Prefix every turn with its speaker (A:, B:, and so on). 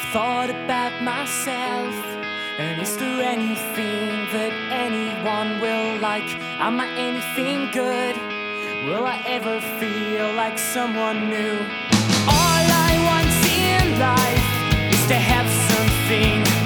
A: thought about myself, and is there anything that anyone will like? Am I anything good? Will I ever feel like someone new? All I want in life is to have something